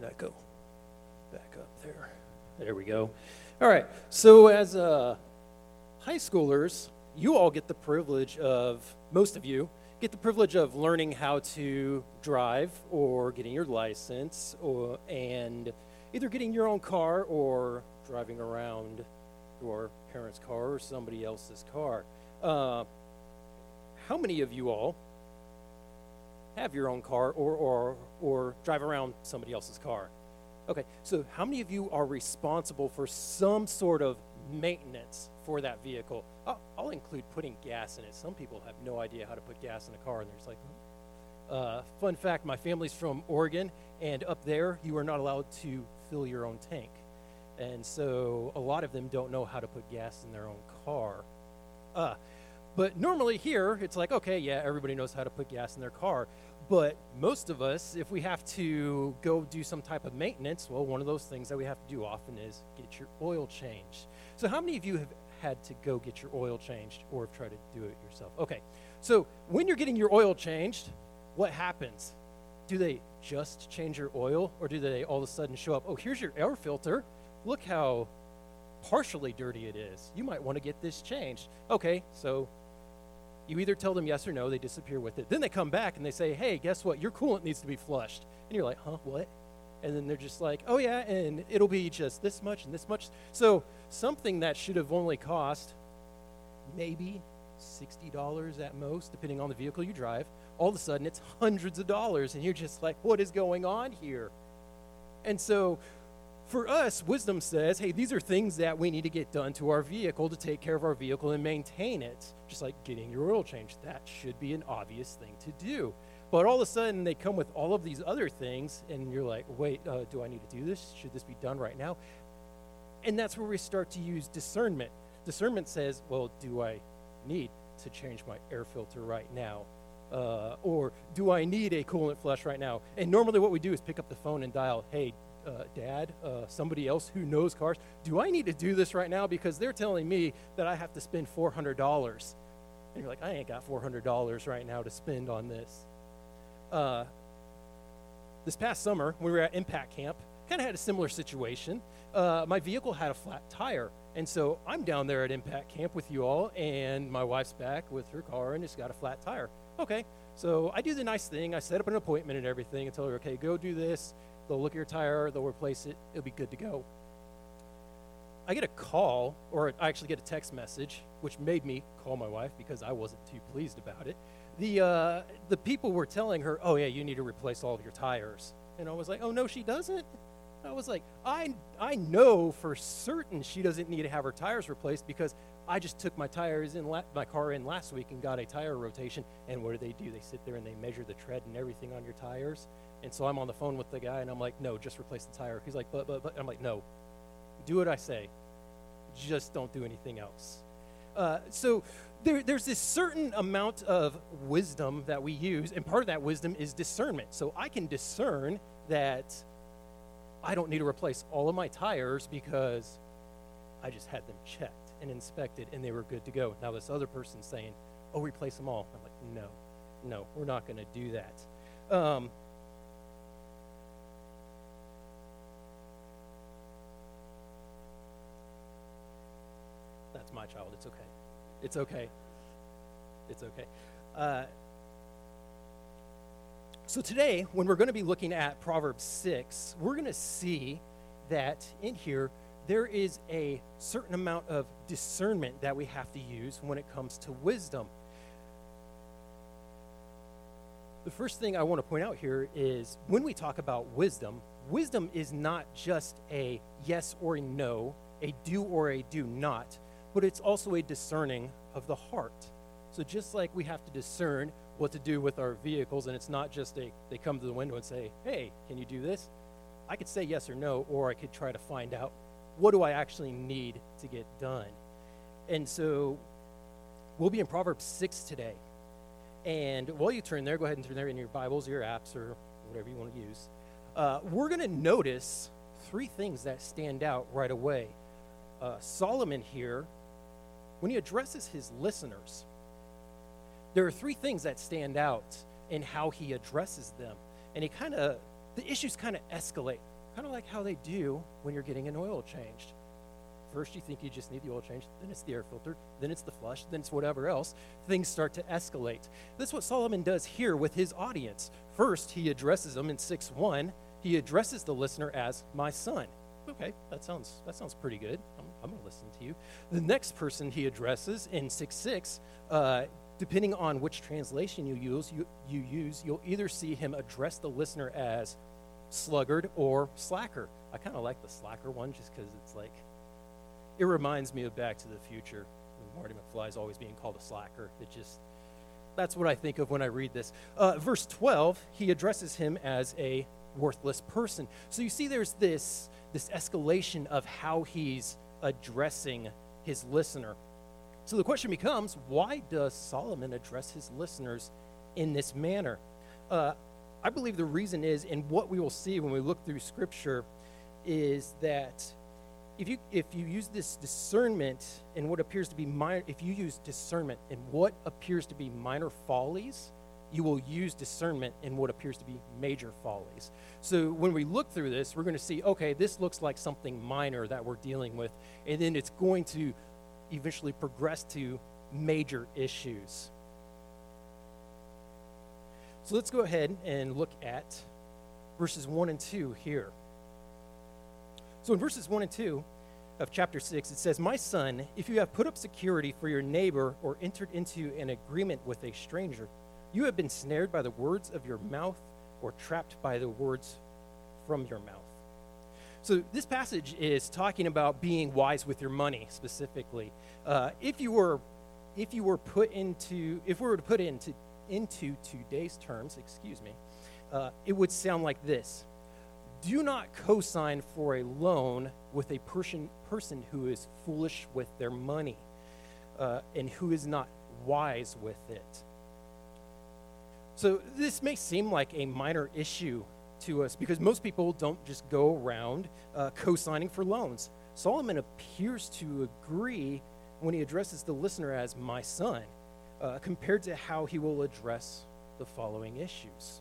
that go? Back up there. There we go. All right. So as high schoolers, you all get the privilege of, most of you, get the privilege of learning how to drive or getting your license and either getting your own car or driving around your parents' car or somebody else's car. How many of you all have your own car or drive around somebody else's car? Okay, so how many of you are responsible for some sort of maintenance for that vehicle? I'll include putting gas in it. Some people have no idea how to put gas in a car, and they're just like, fun fact, my family's from Oregon, and up there, you are not allowed to fill your own tank. And so a lot of them don't know how to put gas in their own car. But normally here, it's like, okay, yeah, everybody knows how to put gas in their car. But most of us, if we have to go do some type of maintenance, well, one of those things that we have to do often is get your oil changed. So how many of you have had to go get your oil changed or have tried to do it yourself? Okay, so when you're getting your oil changed, what happens? Do they just change your oil, or do they all of a sudden show up, oh, here's your air filter. Look how partially dirty it is. You might want to get this changed. Okay, so you either tell them yes or no, they disappear with it. Then they come back and they say, hey, guess what? Your coolant needs to be flushed. And you're like, huh, what? And then they're just like, oh, yeah, and it'll be just this much and this much. So something that should have only cost maybe $60 at most, depending on the vehicle you drive, all of a sudden it's hundreds of dollars. And you're just like, what is going on here? And so for us, wisdom says, hey, these are things that we need to get done to our vehicle to take care of our vehicle and maintain it, just like getting your oil changed. That should be an obvious thing to do. But all of a sudden, they come with all of these other things, and you're like, wait, do I need to do this? Should this be done right now? And that's where we start to use discernment. Discernment says, well, do I need to change my air filter right now? Or do I need a coolant flush right now? And normally what we do is pick up the phone and dial, hey, Dad, somebody else who knows cars, do I need to do this right now? Because they're telling me that I have to spend $400. And you're like, I ain't got $400 right now to spend on this. This past summer, when we were at Impact Camp, kind of had a similar situation. My vehicle had a flat tire. And so I'm down there at Impact Camp with you all, and my wife's back with her car, and it's got a flat tire. Okay, so I do the nice thing. I set up an appointment and everything and tell her, okay, go do this. They'll look at your tire, they'll replace it, it'll be good to go. I get a call, or I actually get a text message, which made me call my wife because I wasn't too pleased about it. The people were telling her, oh yeah, you need to replace all of your tires. And I was like, oh no, she doesn't? I was like, I know for certain she doesn't need to have her tires replaced because I just took my car in last week and got a tire rotation. And what do? They sit there and they measure the tread and everything on your tires. And so I'm on the phone with the guy and I'm like, no, just replace the tire. He's like, but. I'm like, no, do what I say. Just don't do anything else. So there's this certain amount of wisdom that we use, and part of that wisdom is discernment. So I can discern that I don't need to replace all of my tires because I just had them checked and inspected and they were good to go. Now this other person's saying, oh, replace them all. I'm like, no, we're not going to do that. That's my child. It's okay. It's okay. It's okay. So today, when we're going to be looking at Proverbs 6, we're going to see that in here, there is a certain amount of discernment that we have to use when it comes to wisdom. The first thing I want to point out here is when we talk about wisdom, wisdom is not just a yes or a no, a do or a do not, but it's also a discerning of the heart. So just like we have to discern what to do with our vehicles, and it's not just they come to the window and say, hey, can you do this? I could say yes or no, or I could try to find out what do I actually need to get done. And so we'll be in Proverbs 6 today. And while you turn there, go ahead and turn there in your Bibles, your apps, or whatever you want to use. We're going to notice three things that stand out right away. Solomon here, when he addresses his listeners, there are three things that stand out in how he addresses them. And the issues kind of escalate kind of like how they do when you're getting an oil changed. First, you think you just need the oil change, then it's the air filter, then it's the flush, then it's whatever else. Things start to escalate. That's what Solomon does here with his audience. First, he addresses them in 6:1. He addresses the listener as my son. Okay, that sounds pretty good. I'm going to listen to you. The next person he addresses in 6:6, depending on which translation you use, you'll either see him address the listener as sluggard or slacker. I kind of like the slacker one just because it's like, it reminds me of Back to the Future. Marty McFly is always being called a slacker. That's what I think of when I read this. Verse 12, he addresses him as a worthless person. So you see there's this escalation of how he's addressing his listener. So the question becomes, why does Solomon address his listeners in this manner? I believe the reason is, and what we will see when we look through Scripture, is that if you use this discernment in what appears to be minor, if you use discernment in what appears to be minor follies, you will use discernment in what appears to be major follies. So when we look through this, we're going to see, okay, this looks like something minor that we're dealing with, and then it's going to eventually progress to major issues. So let's go ahead and look at verses 1 and 2 here. So in verses 1 and 2 of chapter 6, it says, "My son, if you have put up security for your neighbor or entered into an agreement with a stranger, you have been snared by the words of your mouth or trapped by the words from your mouth." So this passage is talking about being wise with your money specifically. If we were to put into today's terms, it would sound like this. Do not co-sign for a loan with a person who is foolish with their money and who is not wise with it. So this may seem like a minor issue to us because most people don't just go around co-signing for loans. Solomon appears to agree when he addresses the listener as my son, compared to how he will address the following issues.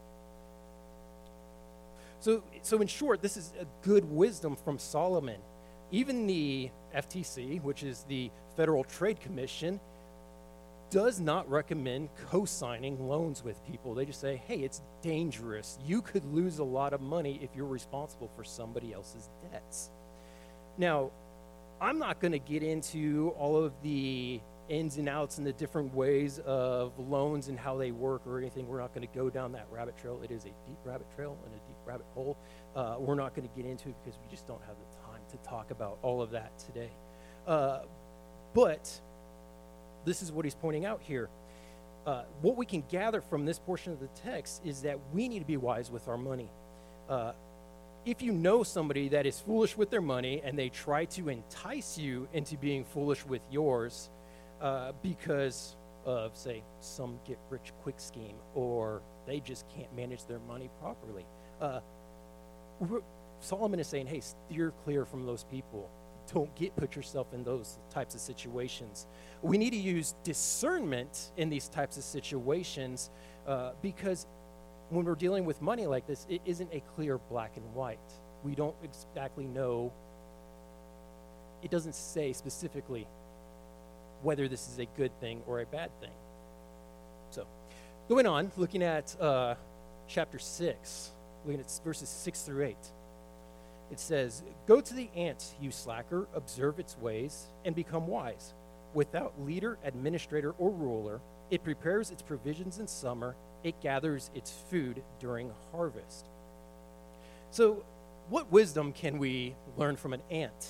So in short, this is a good wisdom from Solomon. Even the FTC, which is the Federal Trade Commission, does not recommend co-signing loans with people. They just say, hey, it's dangerous. You could lose a lot of money if you're responsible for somebody else's debts. Now, I'm not going to get into all of the ins and outs and the different ways of loans and how they work or anything. We're not going to go down that rabbit trail. It is a deep rabbit trail and a deep rabbit hole. We're not going to get into it because we just don't have the time to talk about all of that today. But this is what he's pointing out here. What we can gather from this portion of the text is that we need to be wise with our money. If you know somebody that is foolish with their money and they try to entice you into being foolish with yours, because of, say, some get-rich-quick scheme, or they just can't manage their money properly. Solomon is saying, hey, steer clear from those people. Don't put yourself in those types of situations. We need to use discernment in these types of situations because when we're dealing with money like this, it isn't a clear black and white. We don't exactly know. It doesn't say specifically whether this is a good thing or a bad thing. So, going on, looking at chapter 6, looking at verses 6 through 8. It says, "Go to the ant, you slacker, observe its ways, and become wise. Without leader, administrator, or ruler, it prepares its provisions in summer, it gathers its food during harvest." So, what wisdom can we learn from an ant?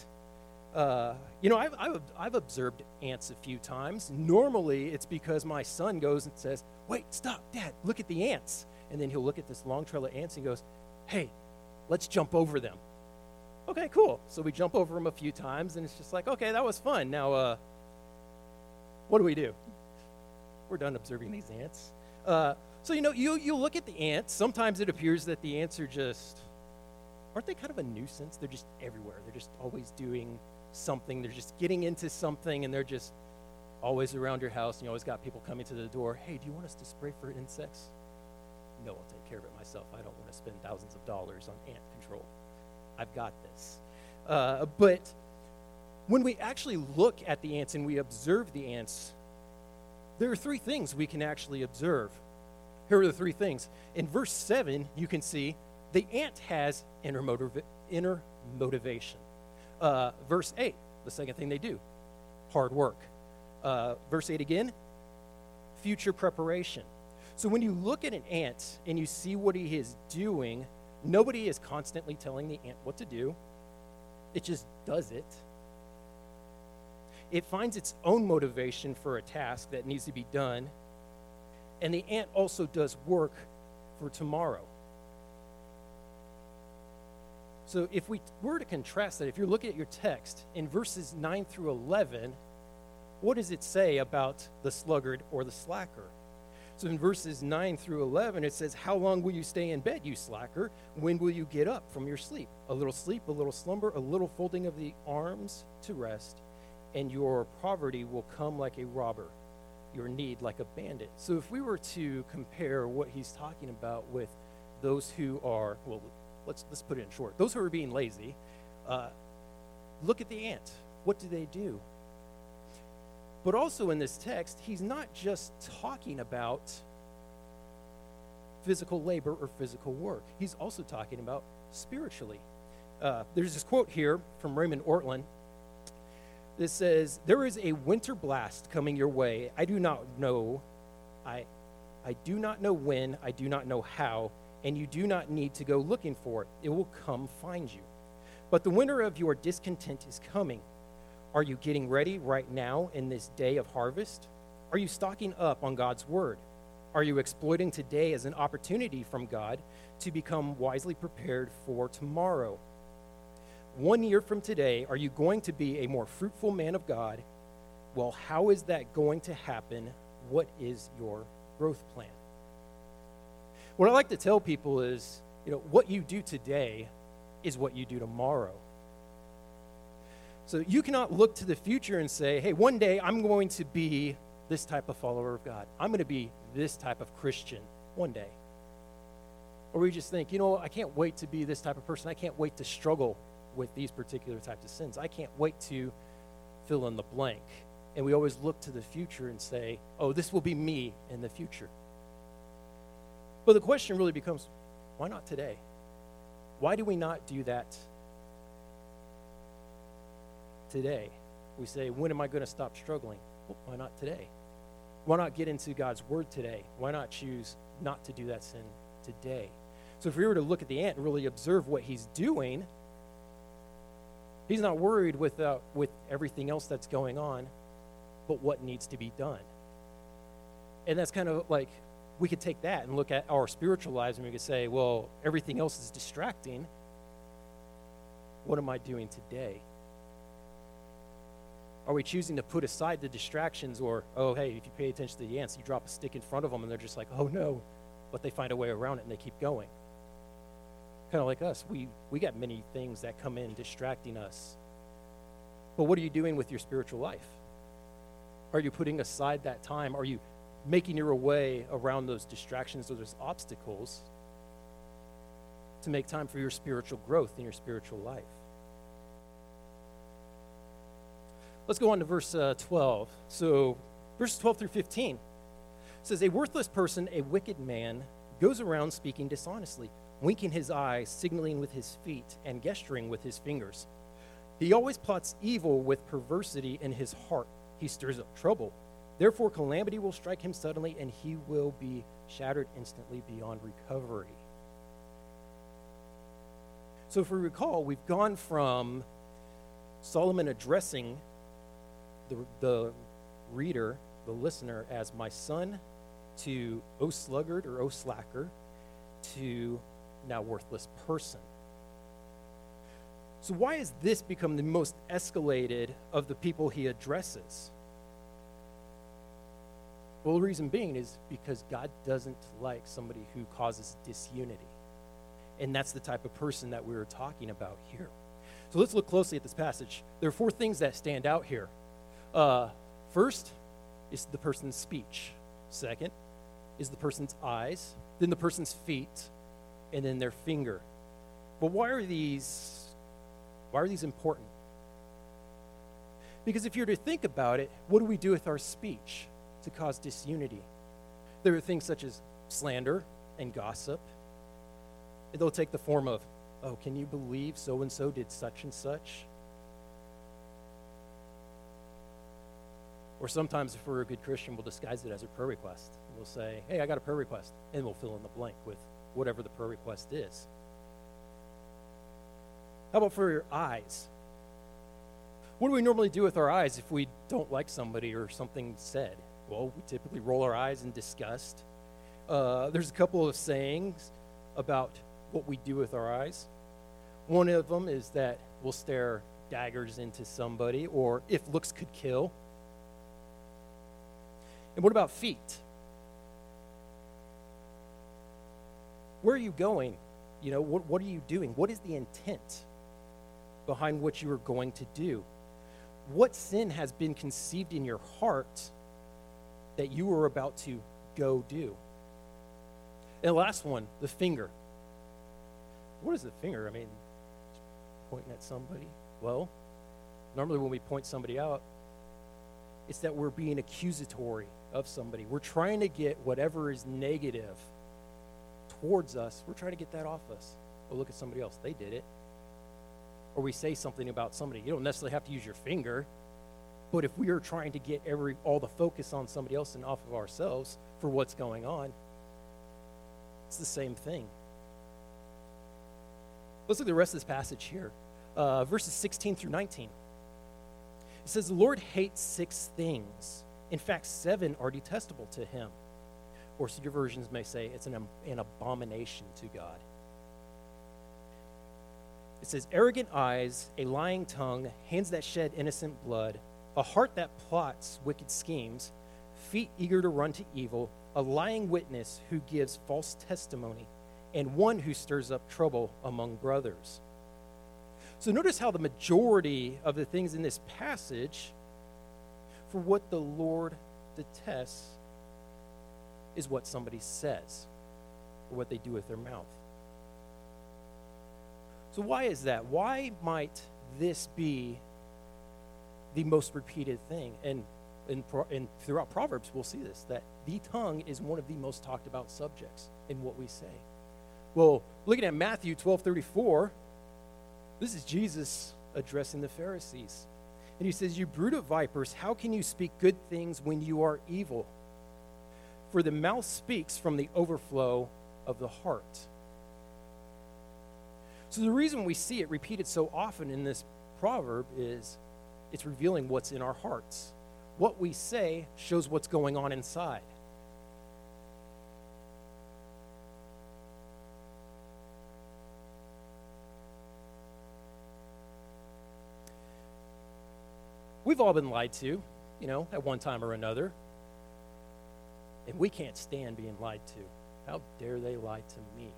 I've observed ants a few times. Normally, it's because my son goes and says, "Wait, stop, Dad, look at the ants." And then he'll look at this long trail of ants and goes, "Hey, let's jump over them." Okay, cool. So we jump over them a few times, and it's just like, okay, that was fun. Now, what do? We're done observing these ants. So you look at the ants. Sometimes it appears that the ants are just, aren't they kind of a nuisance? They're just everywhere. They're just always doing something. They're just getting into something, and they're just always around your house. And you always got people coming to the door. Hey, do you want us to spray for insects? No, I'll take care of it myself. I don't want to spend thousands of dollars on ant control. I've got this. But when we actually look at the ants and we observe the ants, there are three things we can actually observe. Here are the three things. In verse 7, you can see the ant has inner motivation. Verse 8, the second thing they do, hard work. Verse 8 again, future preparation. So when you look at an ant and you see what he is doing, nobody is constantly telling the ant what to do. It just does it. It finds its own motivation for a task that needs to be done. And the ant also does work for tomorrow. So if we were to contrast that, if you're looking at your text, in verses 9 through 11, what does it say about the sluggard or the slacker? So in verses 9 through 11, it says, "How long will you stay in bed, you slacker? When will you get up from your sleep? A little sleep, a little slumber, a little folding of the arms to rest, and your poverty will come like a robber, your need like a bandit." So if we were to compare what he's talking about with those who are, well, let's put it in short, those who are being lazy, look at the ant. What do they do? But also in this text, he's not just talking about physical labor or physical work. He's also talking about spiritually. There's this quote here from Raymond Ortlund. This says, "There is a winter blast coming your way. I do not know when, I do not know how, and you do not need to go looking for it. It will come find you. But the winter of your discontent is coming. Are you getting ready right now in this day of harvest? Are you stocking up on God's word? Are you exploiting today as an opportunity from God to become wisely prepared for tomorrow? 1 year from today, are you going to be a more fruitful man of God? Well, how is that going to happen? What is your growth plan?" What I like to tell people is, what you do today is what you do tomorrow. So you cannot look to the future and say, hey, one day I'm going to be this type of follower of God. I'm going to be this type of Christian one day. Or we just think, I can't wait to be this type of person. I can't wait to struggle with these particular types of sins. I can't wait to fill in the blank. And we always look to the future and say, oh, this will be me in the future. But the question really becomes, why not today? Why do we not do that today? We say, when am I going to stop struggling? Well, why not today? Why not get into God's word today? Why not choose not to do that sin today? So if we were to look at the ant and really observe what he's doing, he's not worried with everything else that's going on, but what needs to be done. And that's kind of like, we could take that and look at our spiritual lives and we could say, well, everything else is distracting. What am I doing today? Are we choosing to put aside the distractions, or, oh, hey, if you pay attention to the ants, you drop a stick in front of them and they're just like, oh no, but they find a way around it and they keep going. Kind of like us, we got many things that come in distracting us. But what are you doing with your spiritual life? Are you putting aside that time? Are you making your way around those distractions or those obstacles to make time for your spiritual growth in your spiritual life? Let's go on to verse 12. So verses 12 through 15 says, "A worthless person, a wicked man, goes around speaking dishonestly, winking his eyes, signaling with his feet, and gesturing with his fingers. He always plots evil with perversity in his heart. He stirs up trouble. Therefore, calamity will strike him suddenly, and he will be shattered instantly beyond recovery." So if we recall, we've gone from Solomon addressing the reader, the listener, as my son, to O sluggard or O slacker, to now worthless person. So why has this become the most escalated of the people he addresses? Well, the reason being is because God doesn't like somebody who causes disunity. And that's the type of person that we were talking about here. So let's look closely at this passage. There are 4 things that stand out here. First is the person's speech. Second is the person's eyes. Then the person's feet. And then their finger. But why are these Why are these important? Because if you're to think about it, what do we do with our speech to cause disunity? There are things such as slander and gossip. They'll take the form of, oh, can you believe so-and-so did such and such? Or sometimes, if we're a good Christian, we'll disguise it as a prayer request. We'll say, hey, I got a prayer request, and we'll fill in the blank with whatever the prayer request is. How about for your eyes? What do we normally do with our eyes if we don't like somebody or something said? Well, we typically roll our eyes in disgust. There's a couple of sayings about what we do with our eyes. One of them is that we'll stare daggers into somebody, or if looks could kill. And what about feet? Where are you going? You know, what are you doing? What is the intent behind what you are going to do? What sin has been conceived in your heart that you are about to go do? And the last one, the finger. What is the finger? I mean, pointing at somebody. Well, normally when we point somebody out, it's that we're being accusatory of somebody. We're trying to get whatever is negative towards us, we're trying to get that off us. Oh, look at somebody else. They did it. Or we say something about somebody. You don't necessarily have to use your finger, but if we are trying to get all the focus on somebody else and off of ourselves for what's going on, it's the same thing. Let's look at the rest of this passage here. Verses 16 through 19. It says, the Lord hates 6 things. In fact, 7 are detestable to him. Or so your versions may say it's an abomination to God. It says, arrogant eyes, a lying tongue, hands that shed innocent blood, a heart that plots wicked schemes, feet eager to run to evil, a lying witness who gives false testimony, and one who stirs up trouble among brothers. So notice how the majority of the things in this passage for what the Lord detests is what somebody says or what they do with their mouth. So why is that? Why might this be the most repeated thing? And throughout Proverbs, we'll see this, that the tongue is one of the most talked about subjects in what we say. Well, looking at Matthew 12:34, this is Jesus addressing the Pharisees. And he says, you brood of vipers, how can you speak good things when you are evil? For the mouth speaks from the overflow of the heart. So the reason we see it repeated so often in this proverb is it's revealing what's in our hearts. What we say shows what's going on inside. We've all been lied to, at one time or another. And we can't stand being lied to. How dare they lie to me?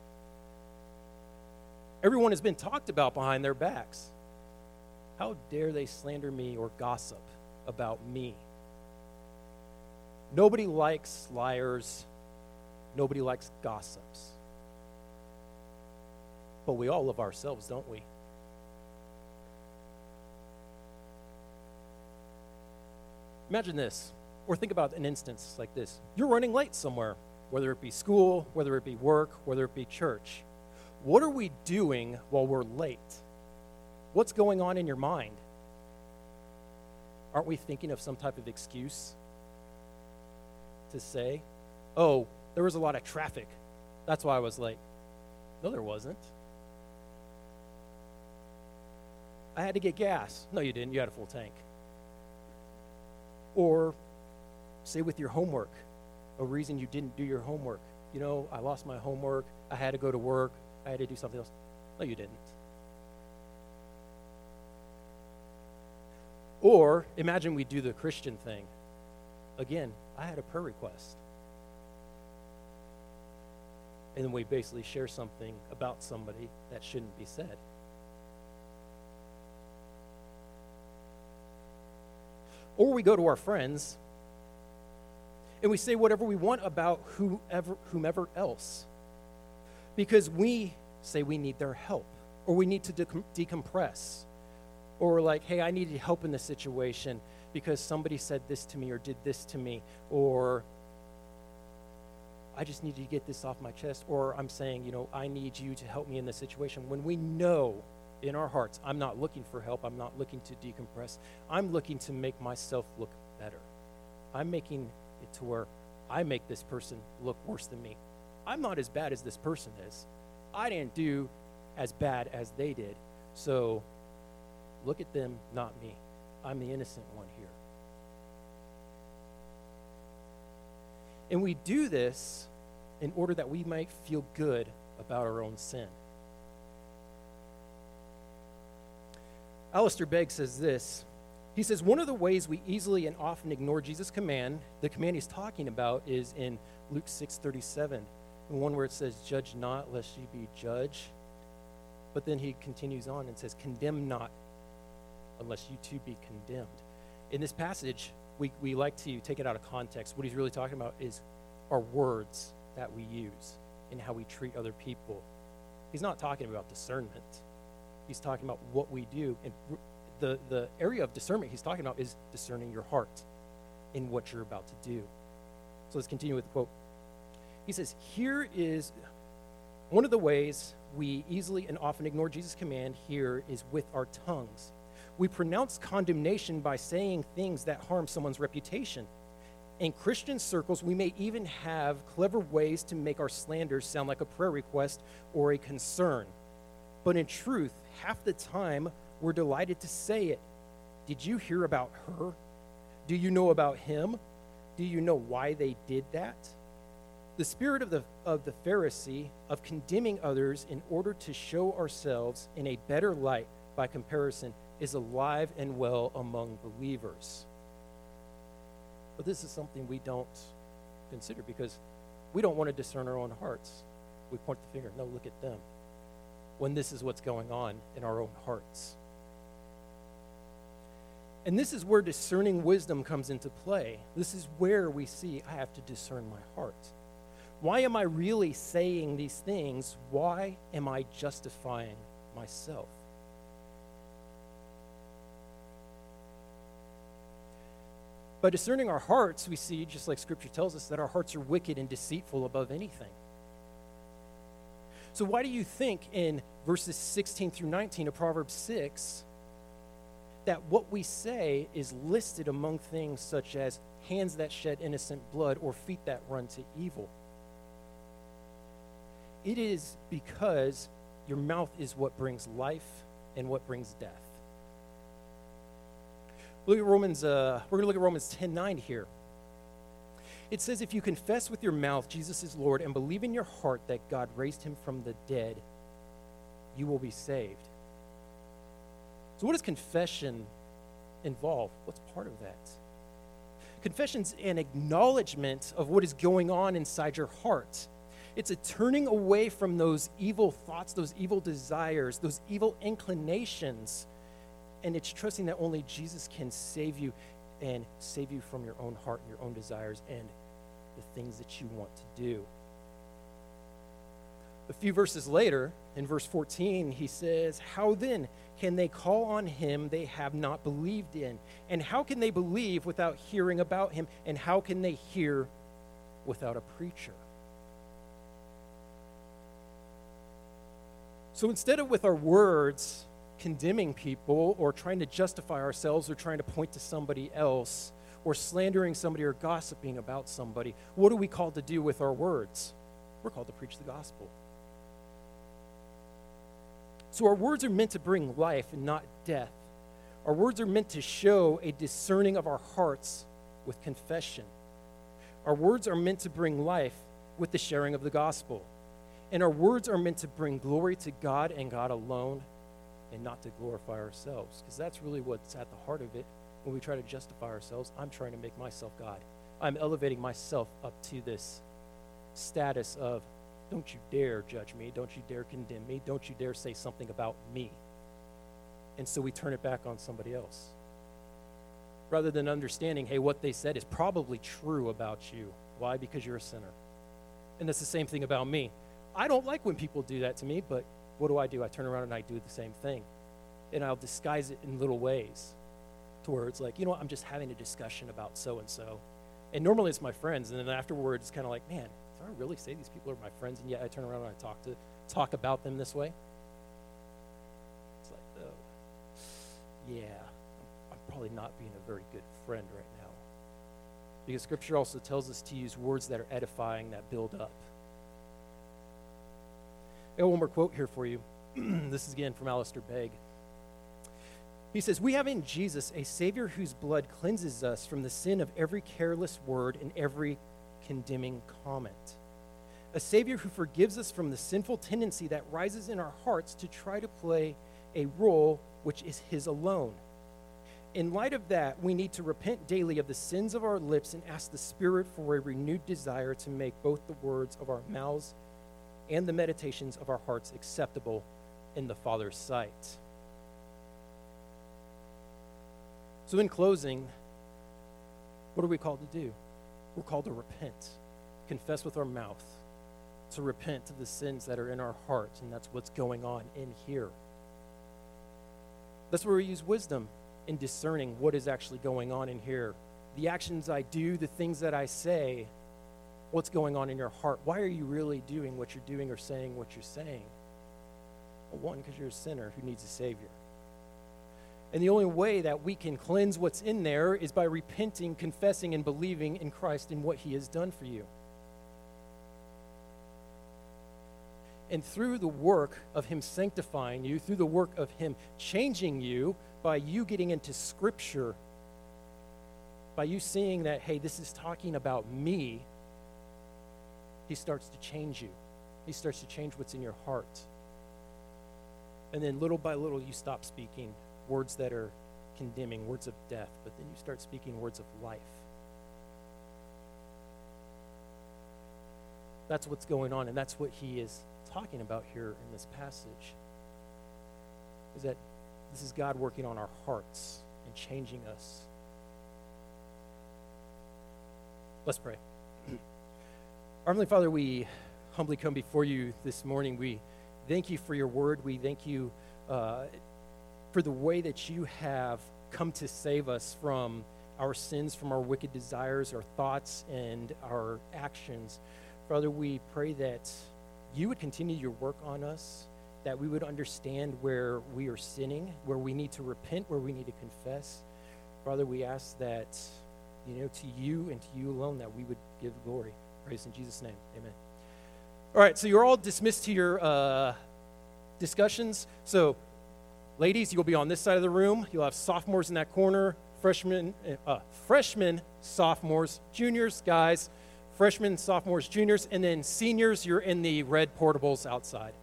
Everyone has been talked about behind their backs. How dare they slander me or gossip about me? Nobody likes liars. Nobody likes gossips. But we all love ourselves, don't we? Imagine this, or think about an instance like this. You're running late somewhere, whether it be school, whether it be work, whether it be church. What are we doing while we're late? What's going on in your mind? Aren't we thinking of some type of excuse to say, oh, there was a lot of traffic. That's why I was late. No, there wasn't. I had to get gas. No, you didn't. You had a full tank. Or say with your homework, a reason you didn't do your homework. I lost my homework. I had to go to work. I had to do something else. No, you didn't. Or imagine we do the Christian thing. Again, I had a prayer request. And then we basically share something about somebody that shouldn't be said. Or we go to our friends and we say whatever we want about whomever else because we say we need their help. or we need to decompress, or like, hey, I needed help in this situation because somebody said this to me or did this to me, or I just need to get this off my chest, or I'm saying, I need you to help me in this situation. When we know in our hearts, I'm not looking for help, I'm not looking to decompress, I'm looking to make myself look better. I'm making it to where I make this person look worse than me. I'm not as bad as this person is. I didn't do as bad as they did. So look at them, not me. I'm the innocent one here. And we do this in order that we might feel good about our own sin. Alistair Begg says this. He says, one of the ways we easily and often ignore Jesus' command, the command he's talking about is in Luke 6:37, the one where it says, judge not, lest ye be judged. But then he continues on and says, condemn not, unless you too be condemned. In this passage, we like to take it out of context. What he's really talking about is our words that we use and how we treat other people. He's not talking about discernment. He's talking about what we do. And the area of discernment he's talking about is discerning your heart in what you're about to do. So let's continue with the quote. He says, here is one of the ways we easily and often ignore Jesus' command here is with our tongues. We pronounce condemnation by saying things that harm someone's reputation. In Christian circles, we may even have clever ways to make our slanders sound like a prayer request or a concern. But in truth, half the time, we're delighted to say it. Did you hear about her? Do you know about him? Do you know why they did that? The spirit of the Pharisee of condemning others in order to show ourselves in a better light by comparison is alive and well among believers. But this is something we don't consider because we don't want to discern our own hearts. We point the finger, no, look at them, when this is what's going on in our own hearts. And this is where discerning wisdom comes into play. This is where we see I have to discern my heart. Why am I really saying these things? Why am I justifying myself? By discerning our hearts, we see, just like Scripture tells us, that our hearts are wicked and deceitful above anything. So why do you think in verses 16 through 19 of Proverbs 6 that what we say is listed among things such as hands that shed innocent blood or feet that run to evil? It is because your mouth is what brings life and what brings death. Look at Romans. We're going to look at Romans 10:9 here. It says, if you confess with your mouth Jesus is Lord and believe in your heart that God raised him from the dead, you will be saved. So what does confession involve? What's part of that? Confession's an acknowledgement of what is going on inside your heart. It's a turning away from those evil thoughts, those evil desires, those evil inclinations, and it's trusting that only Jesus can save you and save you from your own heart and your own desires and the things that you want to do. A few verses later, in verse 14, he says, how then can they call on him they have not believed in? And how can they believe without hearing about him? And how can they hear without a preacher? So instead of with our words condemning people or trying to justify ourselves or trying to point to somebody else or slandering somebody or gossiping about somebody, what are we called to do with our words? We're called to preach the gospel. So our words are meant to bring life and not death. Our words are meant to show a discerning of our hearts with confession. Our words are meant to bring life with the sharing of the gospel. And our words are meant to bring glory to God and God alone and not to glorify ourselves. Because that's really what's at the heart of it. When we try to justify ourselves, I'm trying to make myself God. I'm elevating myself up to this status of, don't you dare judge me. Don't you dare condemn me. Don't you dare say something about me. And so we turn it back on somebody else. Rather than understanding, hey, what they said is probably true about you. Why? Because you're a sinner. And that's the same thing about me. I don't like when people do that to me, but what do? I turn around and I do the same thing. And I'll disguise it in little ways to where it's like, I'm just having a discussion about so-and-so. And normally it's my friends. And then afterwards, it's kind of like, man, do I really say these people are my friends? And yet I turn around and I talk about them this way. It's like, oh, yeah, I'm probably not being a very good friend right now. Because Scripture also tells us to use words that are edifying, that build up. I got one more quote here for you. This is again from Alistair Begg. He says, "We have in Jesus a Savior whose blood cleanses us from the sin of every careless word and every condemning comment. A Savior who forgives us from the sinful tendency that rises in our hearts to try to play a role which is His alone. In light of that, we need to repent daily of the sins of our lips and ask the Spirit for a renewed desire to make both the words of our mouths and the meditations of our hearts acceptable in the Father's sight." So in closing, what are we called to do? We're called to repent, confess with our mouth, to repent of the sins that are in our hearts, and that's what's going on in here. That's where we use wisdom in discerning what is actually going on in here. The actions I do, the things that I say, what's going on in your heart? Why are you really doing what you're doing or saying what you're saying? Well, one, because you're a sinner who needs a Savior. And the only way that we can cleanse what's in there is by repenting, confessing, and believing in Christ and what He has done for you. And through the work of Him sanctifying you, through the work of Him changing you, by you getting into Scripture, by you seeing that, hey, this is talking about me, He starts to change you. He starts to change what's in your heart. And then little by little, you stop speaking words that are condemning, words of death, but then you start speaking words of life. That's what's going on, and that's what he is talking about here in this passage, is that this is God working on our hearts and changing us. Let's pray. Our Heavenly Father, we humbly come before you this morning. We thank you for your word. We thank you for the way that you have come to save us from our sins, from our wicked desires, our thoughts, and our actions. Father, we pray that you would continue your work on us, that we would understand where we are sinning, where we need to repent, where we need to confess. Father, we ask that, to you and to you alone, that we would give glory. Praise in Jesus' name. Amen. All right, so you're all dismissed to your discussions. So, ladies, you'll be on this side of the room. You'll have sophomores in that corner, freshmen, sophomores, juniors, guys, freshmen, sophomores, juniors, and then seniors, you're in the red portables outside.